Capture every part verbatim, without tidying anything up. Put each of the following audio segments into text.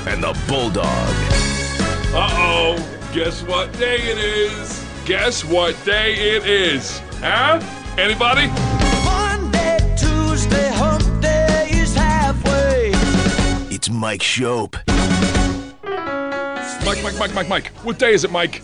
and the Bulldog. Uh-oh. Guess what day it is? Guess what day it is? Huh? Anybody? Monday, Tuesday, hump day is halfway. It's Mike Shope. Mike, Mike, Mike, Mike, Mike. What day is it, Mike?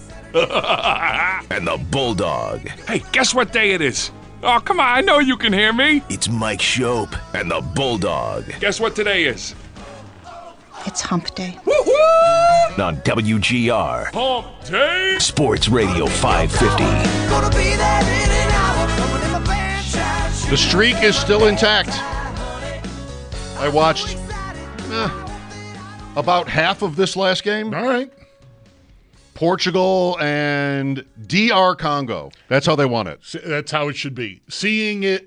And the Bulldog. Hey, guess what day it is? Oh, come on. I know you can hear me. It's Mike Shope and the Bulldog. Guess what today is? It's hump day. Woo-hoo! On W G R. Hump day. Sports Radio five fifty. Gonna be there in an hour. Coming in my franchise. The streak is still intact. I watched eh, about half of this last game. All right. Portugal and D R Congo. That's how they won it. That's how it should be. Seeing it,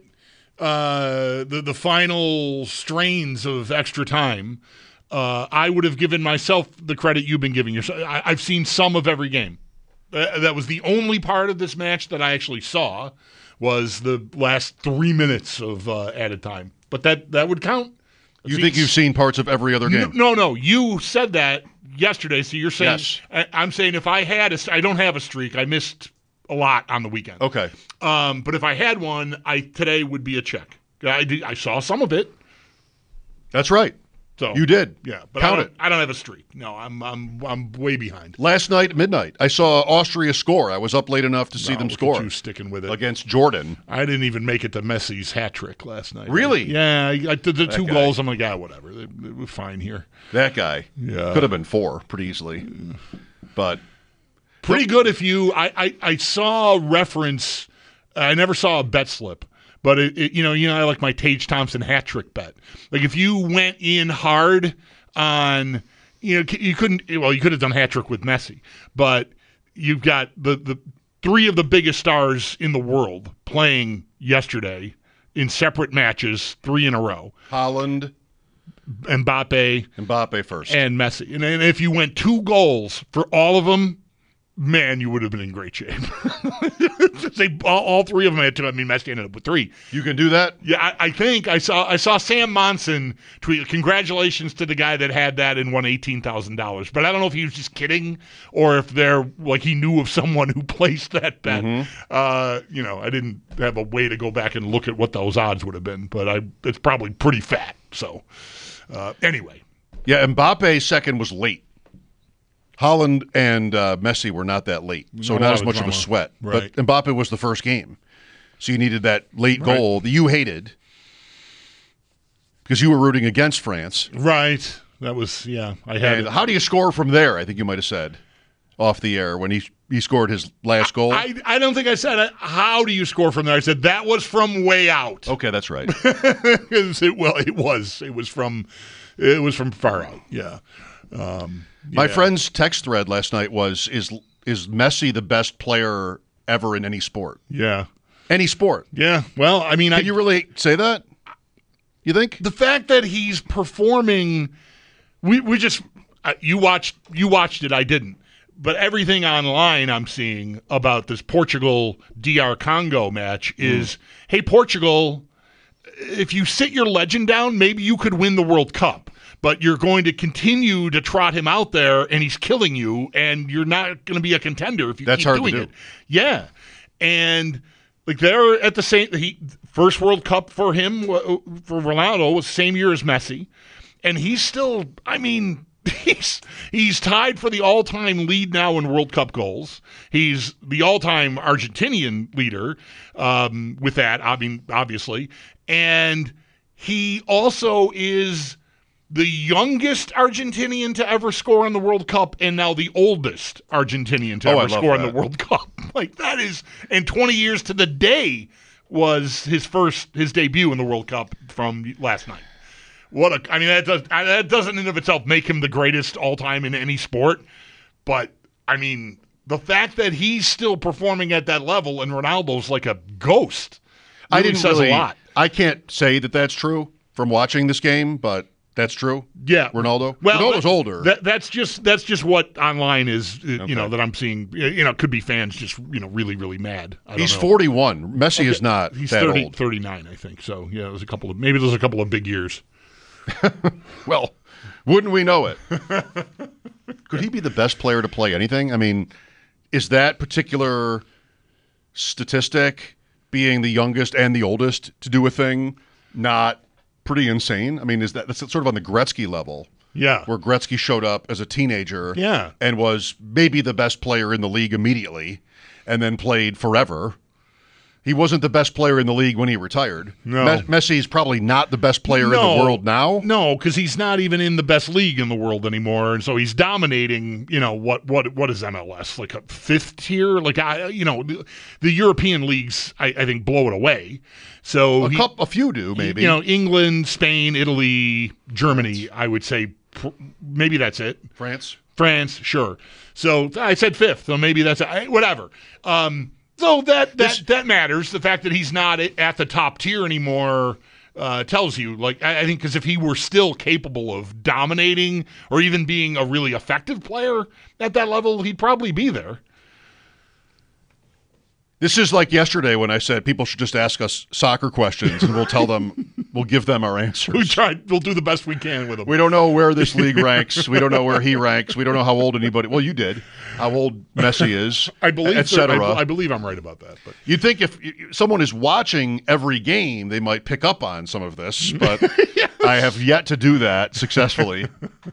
uh, the, the final strains of extra time, uh, I would have given myself the credit you've been giving yourself. I, I've seen some of every game. Uh, that was the only part of this match that I actually saw was the last three minutes of uh, added time. But that, that would count. I've You seen think you've seen parts of every other game? No, no. You said that yesterday, so you're saying Yes. I, I'm saying if I had a, I don't have a streak. I missed a lot on the weekend. Okay. Um, but if I had one, I today would be a check. I did, I saw some of it. That's right. So You did. yeah. But Count I don't, it. I don't have a streak. No, I'm I'm I'm way behind. Last night at midnight, I saw Austria score. I was up late enough to see Wow, them look at score you sticking with it against Jordan. I didn't even make it to Messi's hat trick last night. Really? Yeah. I, I did the two guy. goals. I'm like, yeah, whatever. They, they were fine here. That guy Yeah. could have been four pretty easily, but Pretty good if you. I, I, I saw a reference. I never saw a bet slip, but it, it, you know, you know, I like my Tage Thompson hat trick bet. Like if you went in hard on, you know, you couldn't. Well, you could have done hat trick with Messi, but you've got the the three of the biggest stars in the world playing yesterday in separate matches, three in a row. Holland, Mbappe, Mbappe first. and Messi. And, and if you went two goals for all of them, man, you would have been in great shape. they, all, all three of them had two. I mean, Messi ended up with three. You can do that? Yeah, I, I think I saw I saw Sam Monson tweet, congratulations to the guy that had that and won eighteen thousand dollars. But I don't know if he was just kidding or if they're like he knew of someone who placed that bet. Mm-hmm. Uh, you know, I didn't have a way to go back and look at what those odds would have been, but I it's probably pretty fat. So uh, anyway. Yeah, Mbappe's second was late. Holland and uh, Messi were not that late, so Not a not lot as of much of a drama. sweat. Right. But Mbappe was the first game, so you needed that late Right. goal that you hated because you were rooting against France. Right. That was, yeah. I had And it. how do you score from there? I think you might have said off the air when he he scored his last goal. I, I don't think I said it. How do you score from there? I said that was from way out. Okay, that's right. it, well, it was. It was from. It was from far out. Yeah. Um, My yeah. friend's text thread last night was is is Messi the best player ever in any sport? Yeah. Any sport. Yeah. Well, I mean, I, Can you really say that? You think? the fact that he's performing, we we just uh, you watched you watched it. I didn't. But everything online I'm seeing about this Portugal D R Congo match is, hey, Portugal, if you sit your legend down, maybe you could win the World Cup. But you're going to continue to trot him out there, and he's killing you, and you're not going to be a contender if you That's keep hard to doing do. it. Yeah, and like they're at the same. He first World Cup for him for Ronaldo was the same year as Messi, and he's still. I mean, he's he's tied for the all-time lead now in World Cup goals. He's the all-time Argentinian leader um, with that. I mean, obviously, and he also is the youngest Argentinian to ever score in the World Cup, and now the oldest Argentinian to Oh, I ever love score in that. the World Cup. Like that is, and twenty years to the day was his first his debut in the World Cup from last night. What a, I mean that does that doesn't in and of itself make him the greatest all time in any sport, but I mean the fact that he's still performing at that level and Ronaldo's like a ghost. I really didn't says really. a lot. I can't say that that's true from watching this game, but that's true. Yeah, Ronaldo. Well, Ronaldo's that- older. That, that's just that's just what online is. uh, Okay. You know that I'm seeing. You know, could be fans just you know really really mad. I don't He's know. forty-one. Messi is not He's that thirty, old. thirty-nine, I think. So yeah, there's a couple of maybe there's a couple of big years. Well, Wouldn't we know it? Could he be the best player to play anything? I mean, is that particular statistic, being the youngest and the oldest to do a thing, not pretty insane? I mean, is that that's sort of on the Gretzky level? Yeah. Where Gretzky showed up as a teenager Yeah. and was maybe the best player in the league immediately and then played forever. He wasn't the best player in the league when he retired. No. Me- Messi's probably not the best player in the world now. No, because he's not even in the best league in the world anymore, and so he's dominating. You know what? What? What is M L S, like a fifth tier? Like I, you know, the, the European leagues, I, I think, blow it away. So A, he- couple, a few do, maybe. You know, England, Spain, Italy, Germany. I would say pr- maybe that's it. France. France, sure. So I said fifth, so maybe that's I- whatever. Um, so that that This- that matters. The fact that he's not at the top tier anymore uh, tells you, like, I, I think, because if he were still capable of dominating or even being a really effective player at that level, he'd probably be there. This is like yesterday when I said people should just ask us soccer questions and we'll tell them, we'll give them our We answers. try. We'll do the best we can with him. We don't know where this league ranks. We don't know where he ranks. We don't know how old anybody. Well, you did. How old Messi is, I believe, et so. I, cetera. I believe I'm right about that. But You'd think if y- someone is watching every game, they might pick up on some of this, but I have yet to do that successfully.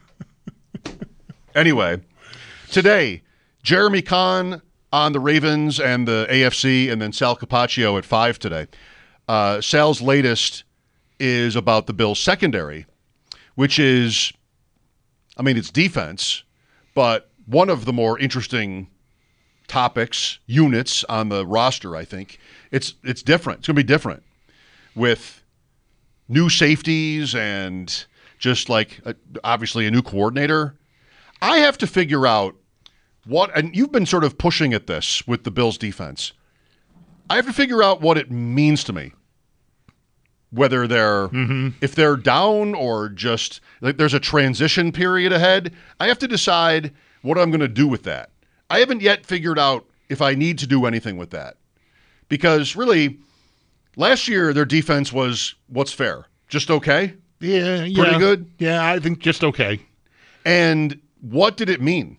Anyway, today, Jeremy Kahn on the Ravens and the A F C, and then Sal Capaccio at five today. Uh, Sal's latest is about the Bills' secondary, which is, I mean, it's defense, but one of the more interesting topics, units on the roster, I think. It's it's different. It's going to be different with new safeties and just like a, obviously a new coordinator. I have to figure out what, and you've been sort of pushing at this with the Bills defense. I have to figure out what it means to me. Whether they're, if they're down or just, like there's a transition period ahead. I have to decide what I'm going to do with that. I haven't yet figured out if I need to do anything with that. Because really, last year their defense was what's fair? Just okay? yeah, yeah, Pretty good? Yeah, I think just okay. And what did it mean?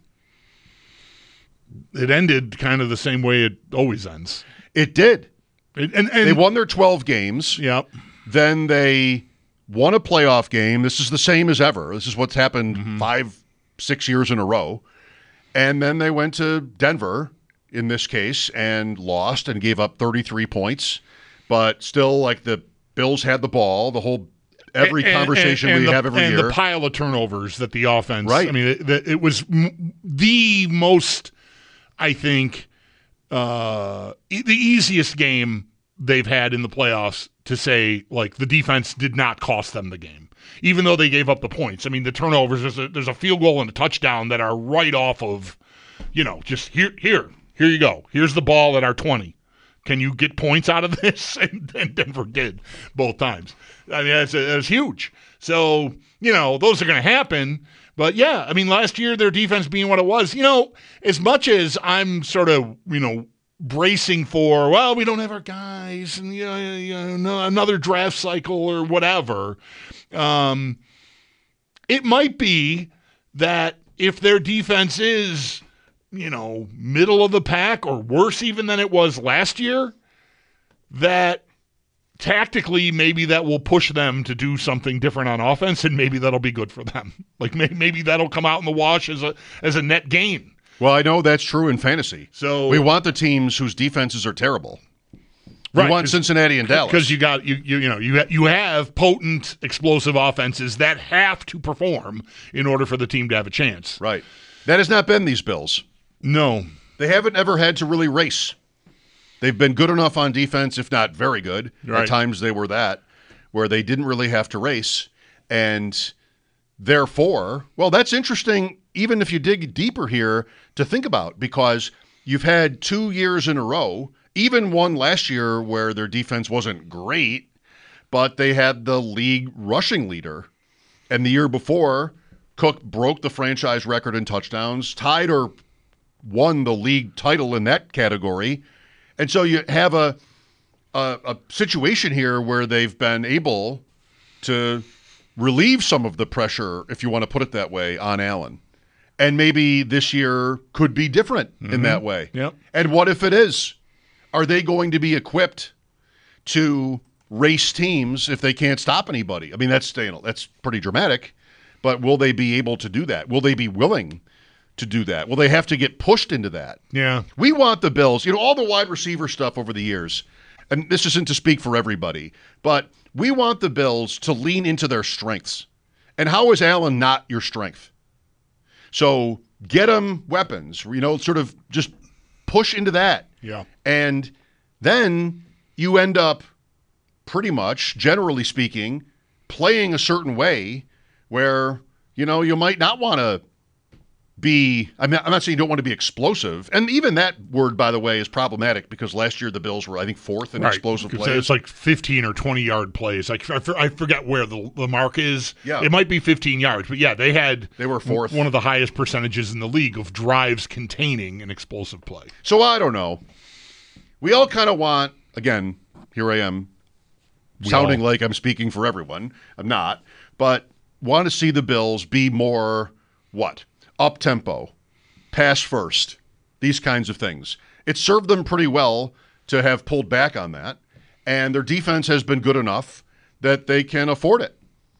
It ended kind of the same way it always ends. It did. It, and, and They won their twelve games. Yep. Then they won a playoff game. This is the same as ever. This is what's happened Mm-hmm. five, six years in a row. And then they went to Denver, in this case, and lost and gave up thirty-three points. But still, like, the Bills had the ball. The whole every And- conversation and- and we the, have every and year. the pile of turnovers that the offense. Right. I mean, it, the- it was m- the most, I think, uh, e- the easiest game they've had in the playoffs to say, like, the defense did not cost them the game, even though they gave up the points. I mean, the turnovers, there's a, there's a field goal and a touchdown that are right off of, you know, just here, here, here you go. Here's the ball at our twenty. Can you get points out of this? And, and Denver did both times. I mean, that's, that's huge. So, you know, those are going to happen. But, yeah, I mean, last year their defense being what it was, you know, as much as I'm sort of, you know, bracing for, well, we don't have our guys and, you know, you know no- another draft cycle or whatever, um, it might be that if their defense is, you know, middle of the pack or worse even than it was last year, that tactically maybe that will push them to do something different on offense, and maybe that'll be good for them. Like may- maybe that'll come out in the wash as a as a net gain. well, I know that's true in fantasy. So We want the teams whose defenses are terrible. We Right, want 'cause- Cincinnati and Dallas. because you got you you you know you ha- you have potent explosive offenses that have to perform in order for the team to have a chance. Right. That has not been these Bills. No, They haven't ever had to really race. They've been good enough on defense, if not very good. Right. At times they were that, where they didn't really have to race. And therefore, well, that's interesting, even if you dig deeper here, to think about, because you've had two years in a row, even one last year where their defense wasn't great, but they had the league rushing leader. And the year before, Cook broke the franchise record in touchdowns, tied or won the league title in that category. And so you have a, a a situation here where they've been able to relieve some of the pressure, if you want to put it that way, on Allen. And maybe this year could be different mm-hmm. in that way. Yep. And what if it is? Are they going to be equipped to race teams if they can't stop anybody? I mean, that's you know, that's pretty dramatic, but will they be able to do that? Will they be willing to do that? Will they have to get pushed into that? Yeah. We want the Bills, you know, all the wide receiver stuff over the years, and this isn't to speak for everybody, but we want the Bills to lean into their strengths. And how is Allen not your strength? So get them weapons, you know, sort of just push into that. Yeah. And then you end up pretty much, generally speaking, playing a certain way where, you know, you might not want to be, I'm not, I'm not saying you don't want to be explosive. And even that word, by the way, is problematic because last year the Bills were, I think, fourth in right. explosive plays. It's like fifteen or twenty-yard plays. Like I, I forget where the, the mark is. Yeah. It might be fifteen yards. But, yeah, they had they were fourth. One of the highest percentages in the league of drives containing an explosive play. So I don't know. We all kind of want, again, here I am, We sounding all. like I'm speaking for everyone. I'm not. But want to see the Bills be more, what? Up-tempo, pass first, these kinds of things. It served them pretty well to have pulled back on that, and their defense has been good enough that they can afford it.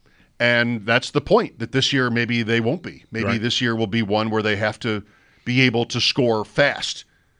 And that's the point, that this year maybe they won't be. Maybe right. this year will be one where they have to be able to score fast,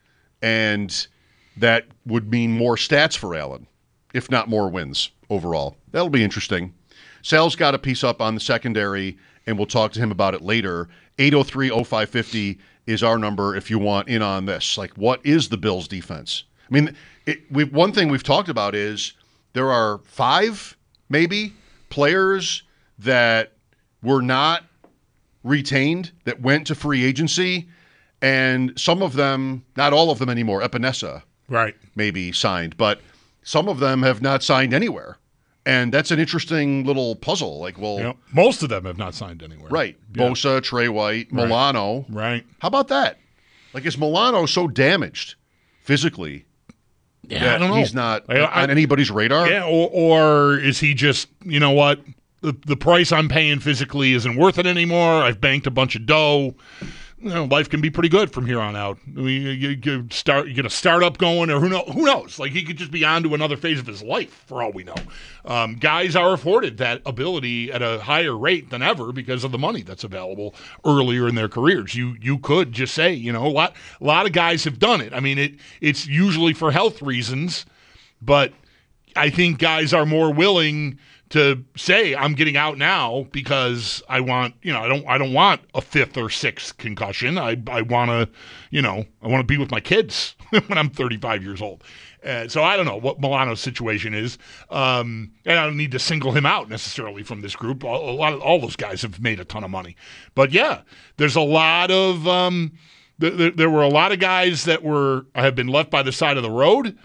and that would mean more stats for Allen, if not more wins overall. That'll be interesting. Sal's got a piece up on the secondary, and we'll talk to him about it later. eight oh three oh five fifty is our number if you want in on this. Like, what is the Bills' defense? I mean, it, we've, one thing we've talked about is there are five, maybe, players that were not retained, that went to free agency, and some of them, not all of them anymore, Epinesa right. maybe signed, but some of them have not signed anywhere. And that's an interesting little puzzle. Like, well, Yep. Most of them have not signed anywhere. right. Yeah. Bosa, Trey White, Right. Milano. Right. How about that? Like, is Milano so damaged physically Yeah, that I don't know. he's not I- I- on anybody's radar? Yeah, or, or is he just, you know what, the, the price I'm paying physically isn't worth it anymore. I've banked a bunch of dough. You know, life can be pretty good from here on out. I mean, you, you start, you get a startup going, or who know, who knows? Like, he could just be on to another phase of his life, for all we know. Um, guys are afforded that ability at a higher rate than ever because of the money that's available earlier in their careers. You you could just say, you know, a lot, a lot of guys have done it. I mean, it it's usually for health reasons, but I think guys are more willing to say I'm getting out now because I want, you know, I don't I don't want a fifth or sixth concussion. I I want to, you know, I want to be with my kids when I'm thirty-five years old. Uh, so I don't know what Milano's situation is, um, and I don't need to single him out necessarily from this group. A, a lot of all those guys have made a ton of money, but yeah, there's a lot of um, th- th- there were a lot of guys that were have been left by the side of the road,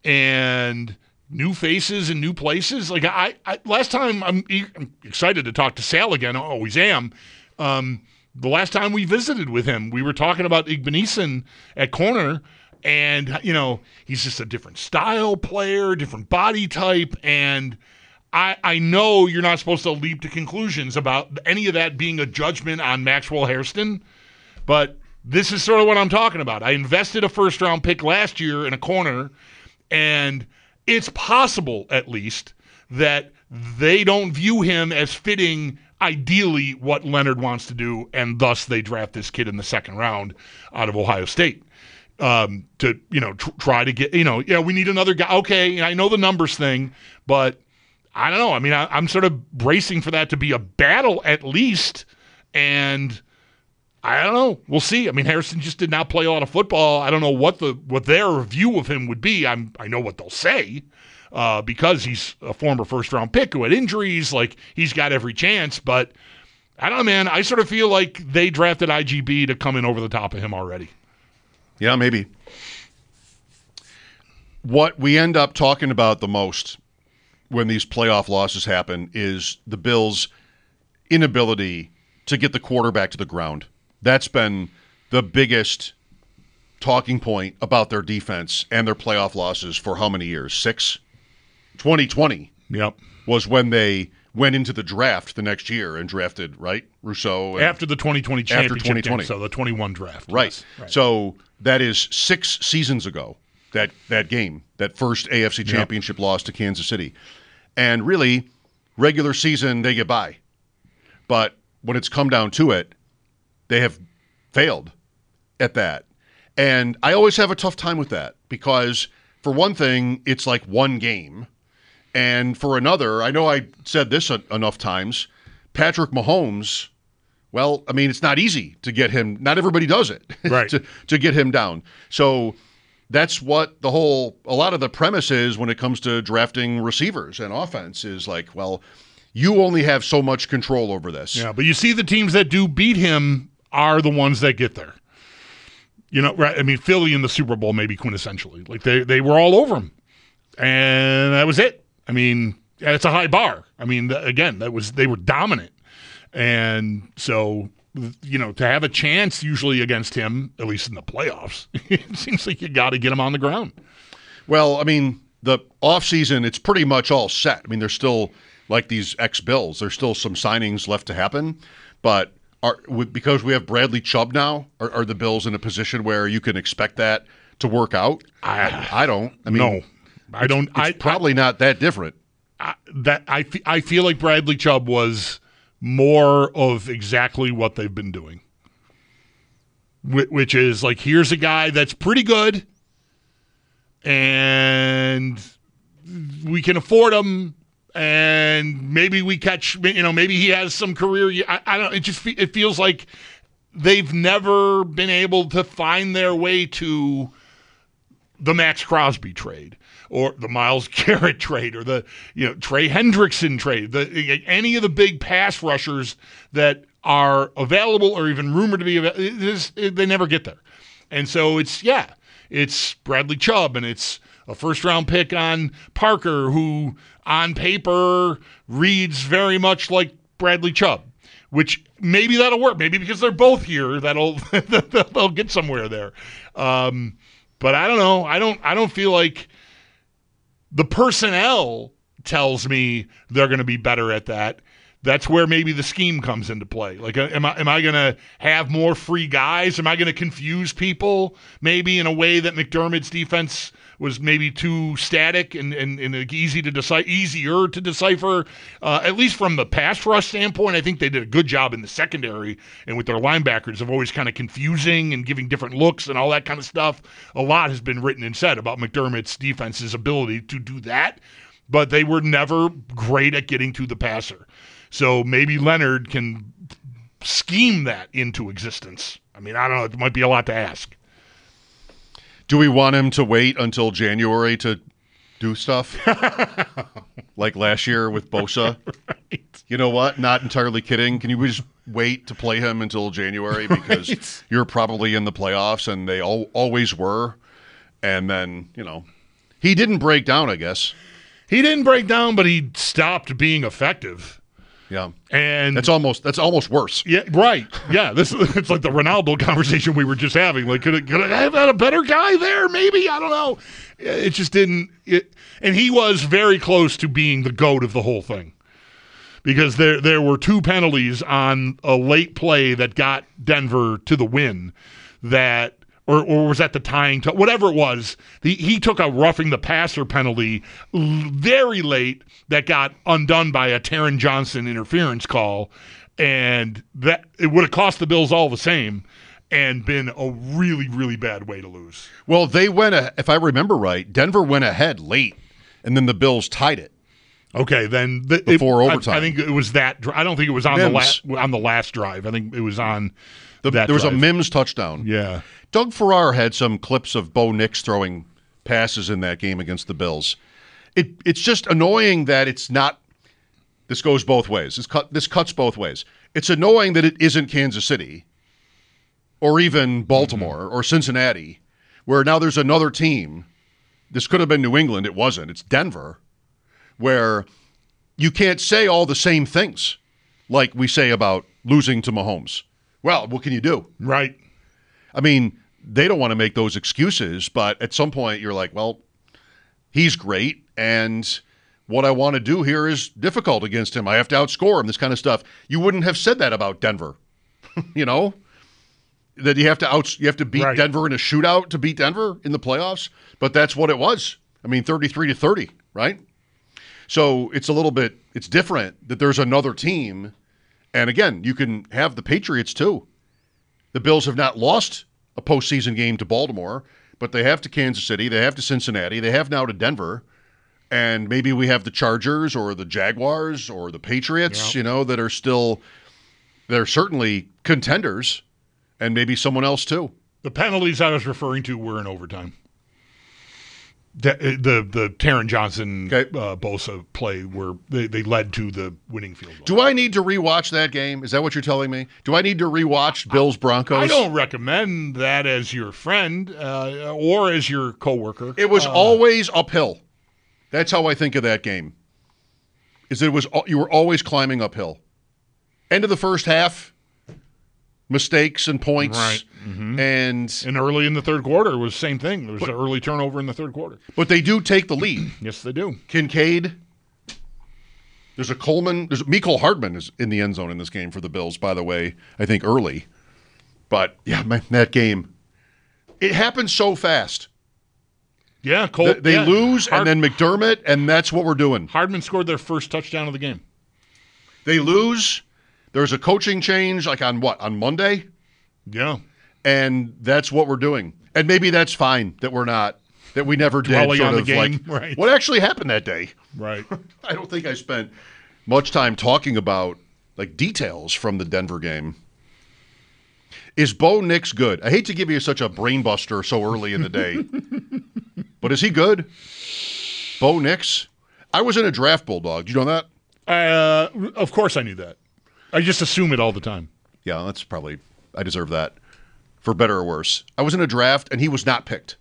and new faces and new places. Like I, I last time, I'm, e- I'm excited to talk to Sal again. I always am. Um, the last time we visited with him, we were talking about Igbenison at corner, and you know he's just a different style player, different body type, and I, I know you're not supposed to leap to conclusions about any of that being a judgment on Maxwell Hairston, but this is sort of what I'm talking about. I invested a first round pick last year in a corner, and it's possible, at least, that they don't view him as fitting ideally what Leonard wants to do, and thus they draft this kid in the second round out of Ohio State um, to, you know, tr- try to get, you know, yeah, we need another guy. Okay, I know the numbers thing, but I don't know. I mean, I, I'm sort of bracing for that to be a battle at least, and I don't know. We'll see. I mean, Harrison just did not play a lot of football. I don't know what the what their view of him would be. I'm I know what they'll say uh, because he's a former first round pick who had injuries. Like, he's got every chance. But I don't know, man. I sort of feel like they drafted I G B to come in over the top of him already. Yeah, maybe. What we end up talking about the most when these playoff losses happen is the Bills' inability to get the quarterback to the ground. That's been the biggest talking point about their defense and their playoff losses for how many years? Six? twenty twenty Yep. was when they went into the draft the next year and drafted, right, Rousseau. And After the twenty twenty championship twenty twenty. game, so the twenty-one draft. right. Yes. right. So that is six seasons ago, that, that game, that first A F C championship loss to Kansas City. And really, regular season, they get by. But when it's come down to it, they have failed at that. And I always have a tough time with that because, for one thing, it's like one game. And for another, I know I said this a- enough times, Patrick Mahomes, well, I mean, it's not easy to get him. Not everybody does it Right. to, to get him down. So that's what the whole, a lot of the premise is when it comes to drafting receivers and offense is like, well, you only have so much control over this. Yeah, but you see the teams that do beat him are the ones that get there. You know, right? I mean, Philly in the Super Bowl, maybe quintessentially. Like, they, they were all over him. And that was it. I mean, it's a high bar. I mean, th- again, that was they were dominant. And so, you know, to have a chance usually against him, at least in the playoffs, it seems like you got to get him on the ground. Well, I mean, the offseason, it's pretty much all set. I mean, there's still, like these ex-Bills, there's still some signings left to happen. But are, with, because we have Bradley Chubb now, are, are the Bills in a position where you can expect that to work out? I, I don't. I mean, No, I don't. It's I probably not that different. I, that I, fe- I feel like Bradley Chubb was more of exactly what they've been doing, Wh- which is like, here's a guy that's pretty good, and we can afford him, and maybe we catch, you know, maybe he has some career. I, I don't. It just fe- it feels like they've never been able to find their way to the Max Crosby trade, or the Myles Garrett trade, or the you know Trey Hendrickson trade, the any of the big pass rushers that are available or even rumored to be available, they never get there. And so it's yeah, it's Bradley Chubb, and it's a first round pick on Parker, who on paper reads very much like Bradley Chubb, which maybe that'll work. Maybe because they're both here, that'll they'll get somewhere there. Um, but I don't know. I don't. I don't feel like the personnel tells me they're going to be better at that. That's where maybe the scheme comes into play. Like, am I am I going to have more free guys? Am I going to confuse people maybe in a way that McDermott's defense was maybe too static and, and, and easy to decipher, easier to decipher? Uh, at least from the pass rush standpoint, I think they did a good job in the secondary and with their linebackers of always kind of confusing and giving different looks and all that kind of stuff. A lot has been written and said about McDermott's defense's ability to do that, but they were never great at getting to the passer. So maybe Leonard can scheme that into existence. I mean, I don't know. It might be a lot to ask. Do we want him to wait until January to do stuff? Like last year with Bosa? Right. You know what? Not entirely kidding. Can you just wait to play him until January? Because Right. you're probably in the playoffs, and they all, always were. And then, you know, he didn't break down, I guess. He didn't break down, but he stopped being effective. Yeah. And That's almost that's almost worse. yeah, right. Yeah, this it's like the Ronaldo conversation we were just having. Like, could it, could it have had a better guy there? Maybe, I don't know. It just didn't. It, and he was very close to being the GOAT of the whole thing, because there there were two penalties on a late play that got Denver to the win. That. Or, or was that the tying? T- whatever it was, the, he took a roughing the passer penalty l- very late that got undone by a Taron Johnson interference call, and that it would have cost the Bills all the same, and been a really, really bad way to lose. Well, they went, a, if I remember right, Denver went ahead late, and then the Bills tied it. Okay, then the, Before it, I- overtime. I, think it was that. dri- I don't think it was on Mims. the la- on the last drive. I think it was on The, that there was drive. a Mims touchdown. Yeah. Doug Farrar had some clips of Bo Nix throwing passes in that game against the Bills. It it's just annoying that it's not. This goes both ways. This cut this cuts both ways. It's annoying that it isn't Kansas City, or even Baltimore or Cincinnati, where now there's another team. This could have been New England. It wasn't. It's Denver, where you can't say all the same things like we say about losing to Mahomes. Well, what can you do? Right. I mean, they don't want to make those excuses, but at some point you're like, well, he's great, and what I want to do here is difficult against him. I have to outscore him, this kind of stuff. You wouldn't have said that about Denver, you know, that you have to out, you have to beat Right. Denver in a shootout to beat Denver in the playoffs. But that's what it was. I mean, thirty-three to thirty, right? So it's a little bit, it's different that there's another team. And again, you can have the Patriots too. The Bills have not lost a postseason game to Baltimore, but they have to Kansas City, they have to Cincinnati, they have now to Denver. And maybe we have the Chargers or the Jaguars or the Patriots, Yeah. you know, that are still, they're certainly contenders, and maybe someone else too. The penalties I was referring to were in overtime. The the, the Taron Johnson Okay. uh, Bosa play where they, they led to the winning field goal. Do I need to rewatch that game? Is that what you're telling me? Do I need to rewatch Bills Broncos? I don't recommend that as your friend uh, or as your coworker. It was Uh, always uphill. That's how I think of that game. Is it was you were always climbing uphill. End of the first half, mistakes and points, Right. and and early in the third quarter was the same thing. There was an early turnover in the third quarter. but they do take the lead. Yes, they do. Kincaid. There's a Coleman. There's Mecole Hardman is in the end zone in this game for the Bills. By the way, I think early, but yeah, man, that game, it happened so fast. Yeah, Cole. They, they yeah. lose, Hard- and then McDermott, and that's what we're doing. Hardman scored their first touchdown of the game. They lose. There's a coaching change, like on what on Monday, Yeah. and that's what we're doing. And maybe that's fine that we're not that we never did. Dwelling Sort on the of game, like right. what actually happened that day. Right. I don't think I spent much time talking about like details from the Denver game. Is Bo Nix good? I hate to give you such a brain buster so early in the day, but is he good? Bo Nix? I was in a draft, Bulldog. Do you know that? Uh, of course I knew that. I just assume it all the time. Yeah, that's probably, I deserve that, for better or worse. I was in a draft, and he was not picked.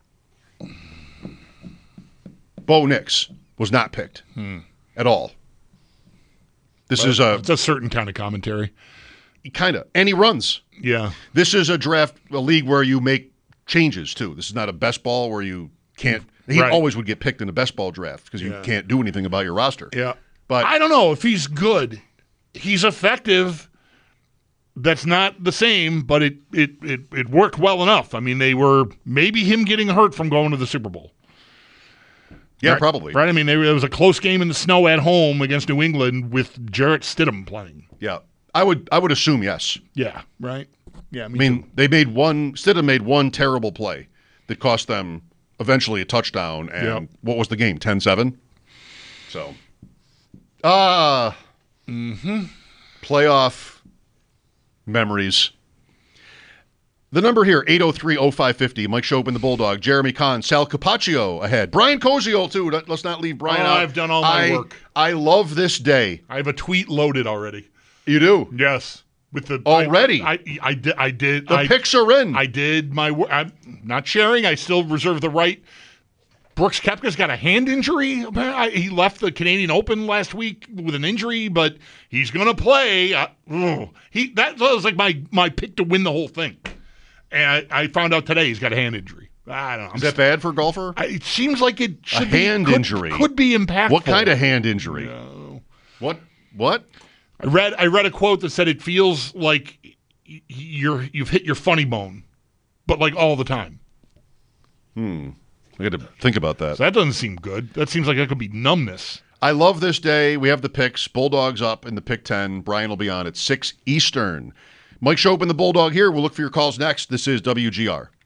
Bo Nix was not picked at all. This is a, It's a certain kind of commentary. kind of, and he runs. Yeah. This is a draft, a league where you make changes, too. This is not a best ball where you can't, he Right. always would get picked in a best ball draft because you Yeah. can't do anything about your roster. Yeah. But I don't know if he's good. He's effective. That's not the same, but it, it, it, it worked well enough. I mean, they were maybe him getting hurt from going to the Super Bowl. yeah, Right? probably. Right? I mean, they, it was a close game in the snow at home against New England with Jarrett Stidham playing. Yeah. I would, I would assume yes. Yeah, right? Yeah, me I mean, they made one, Stidham made one terrible play that cost them eventually a touchdown. And Yep. what was the game? ten seven? So, ah, Mm-hmm. playoff memories. The number here, eight oh three oh five five oh. Mike Shope and the Bulldog. Jeremy Kahn, Sal Capaccio ahead. Brian Koziol, too. Let- Let's not leave Brian Oh, out. I've done all my I- work. I love this day. I have a tweet loaded already. You do? Yes. With the Already? I, I, I did. I did. The I, picks are in. I did my work. I'm not sharing. I still reserve the right. Brooks Koepka's got a hand injury. I, he left the Canadian Open last week with an injury, but he's going to play. Uh, ugh. he that was like my my pick to win the whole thing. And I, I found out today he's got a hand injury. I don't know. Is that bad for a golfer? I, it seems like it should be, hand could- injury. could be impactful. What kind of hand injury? What? What? I read I read a quote that said it feels like y- you're you've hit your funny bone, but like all the time. I got to think about that. So that doesn't seem good. That seems like that could be numbness. I love this day. We have the picks. Bulldogs up in the pick ten. Brian will be on at six Eastern. Mike Shope and the Bulldog here. We'll look for your calls next. This is W G R.